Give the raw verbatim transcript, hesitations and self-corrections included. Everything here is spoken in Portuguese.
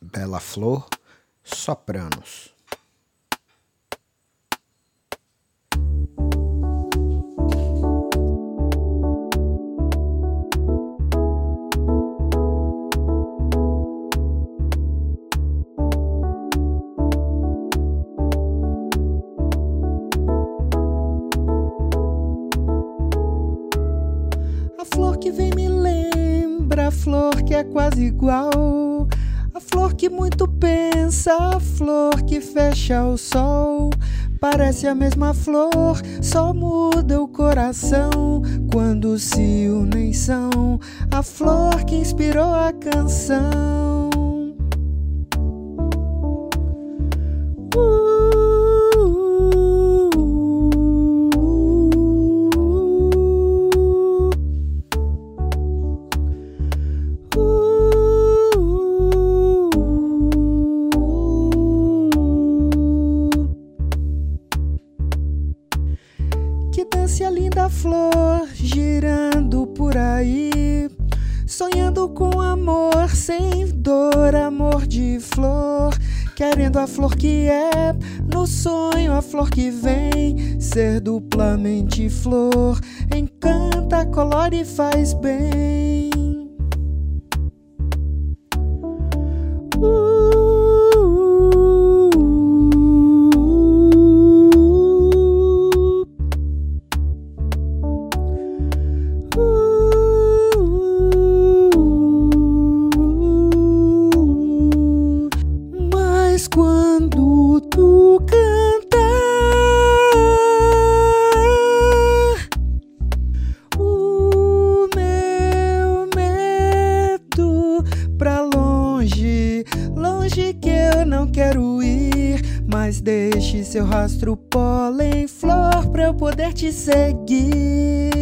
Bela Flor, sopranos. A flor que vem me lembra, a flor que é quase igual, a flor que muito pensa, a flor que fecha o sol. Parece a mesma flor, só muda o coração quando se unem são. A flor que inspirou a canção. Que dance a linda flor, girando por aí, sonhando com amor, sem dor, amor de flor. Querendo a flor que é, no sonho a flor que vem, ser duplamente flor. Encanta, colore e faz bem. Quando tu cantar, o meu medo pra longe, longe que eu não quero ir, mas deixe seu rastro pólen flor pra eu poder te seguir.